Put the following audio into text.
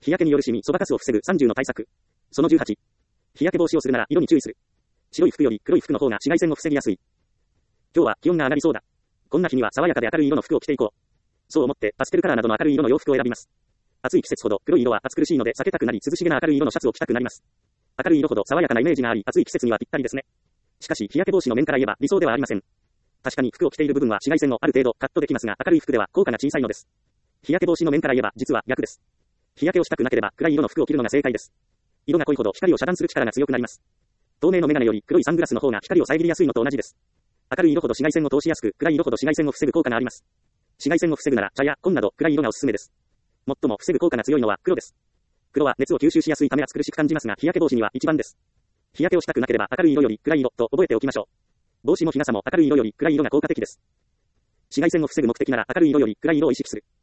日焼けによるシミ、そばかすを防ぐ30の対策。その18。日焼け防止をするなら色に注意する。白い服より黒い服の方が紫外線を防ぎやすい。今日は気温が上がりそうだ。こんな日には爽やかで明るい色の服を着ていこう。そう思ってパステルカラーなどの明るい色の洋服を選びます。暑い季節ほど黒い色は暑苦しいので避けたくなり、涼しげな明るい色のシャツを着たくなります。明るい色ほど爽やかなイメージがあり、暑い季節にはぴったりですね。しかし日焼け防止の面から言えば理想ではありません。確かに服を着ている部分は紫外線をある程度カットできますが、明るい服では効果が小さいのです。日焼け防止の面から言えば実は逆です。日焼けをしたくなければ暗い色の服を着るのが正解です。色が濃いほど光を遮断する力が強くなります。透明のメガネより黒いサングラスの方が光を遮りやすいのと同じです。明るい色ほど紫外線を通しやすく、暗い色ほど紫外線を防ぐ効果があります。紫外線を防ぐなら茶や紺など暗い色がおすすめです。最も防ぐ効果が強いのは黒です。黒は熱を吸収しやすいため暑苦しく感じますが、日焼け防止には一番です。日焼けをしたくなければ明るい色より暗い色と覚えておきましょう。帽子も日傘も明るい色より暗い色が効果的です。紫外線を防ぐ目的なら明るい色より暗い色を意識する。